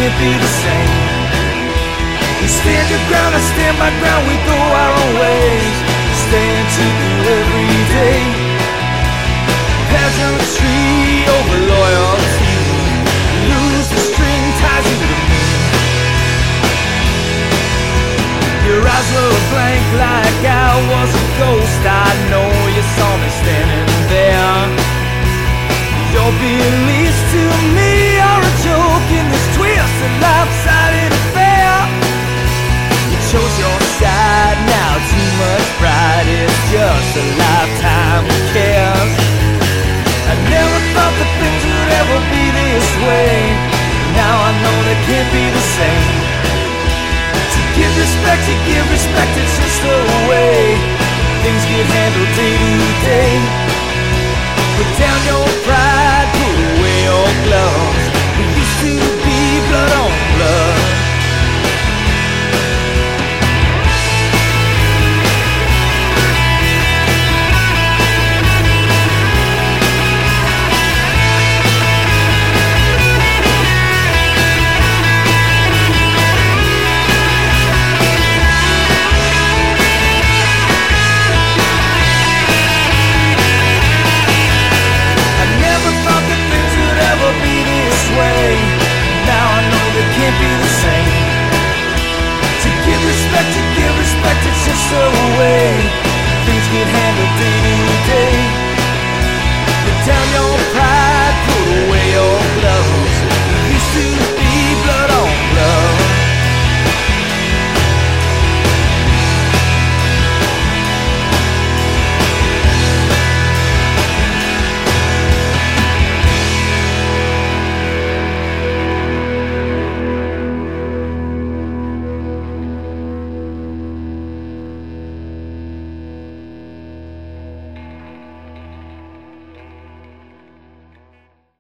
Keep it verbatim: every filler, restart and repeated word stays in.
can't be the same. You stand your ground, I stand my ground, we go our own ways. Staying together every day. Pageantry over loyalty, lose the string ties you to me. Your eyes were blank like I was a ghost. I know you saw me standing there. Your beliefs to me are a joke in this twisted, lopsided affair. You chose your side, now too much pride is just a lifetime of cares. I never thought that things would ever be this way. Now I know they can't be the same. To give respect, to give respect, it's just the way things get handled day to day.